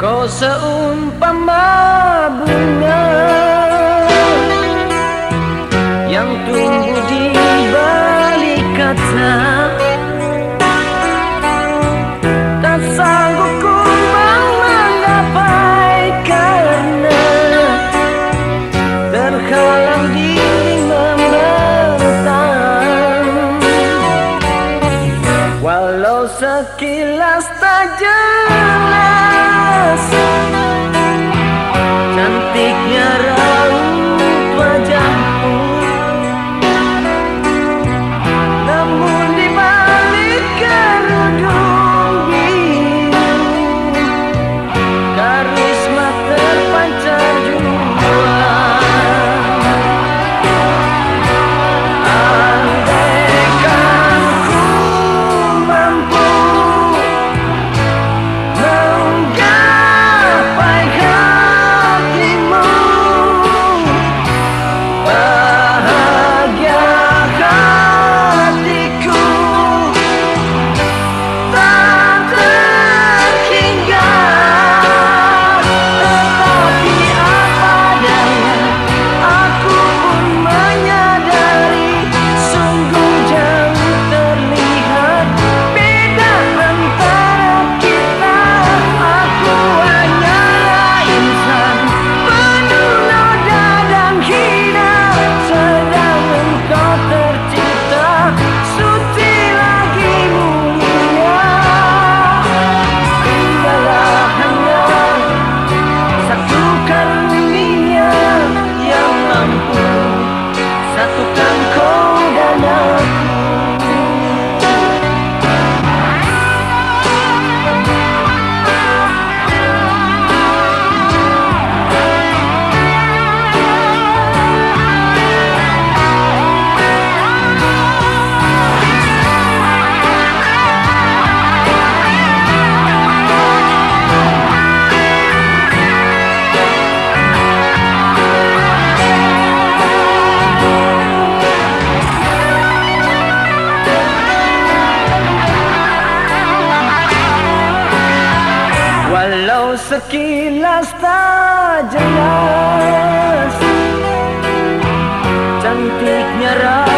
Kau seumpama bunga yang tumbuh di balik kata, tak sanggup ku menggapai karena terhalang diri membentang. Walau sekilas tak jelas cantiknya raut wajahmu, namun di balik kerudung biru karisma terpancar jua. Andaikan ku mampu menggapai hatimu, bahagia hatiku tak terhingga. Tetapi apa daya, aku pun menyadari sungguh jauh terlihat beda antara kita. Aku hanyalah insan penuh noda dan hina, sedang engkau tercipta suci lagi mulia. Tinggallah hanya satu karunia yang mampu satukan kau dan aku. Walau sekilas tak jelas cantiknya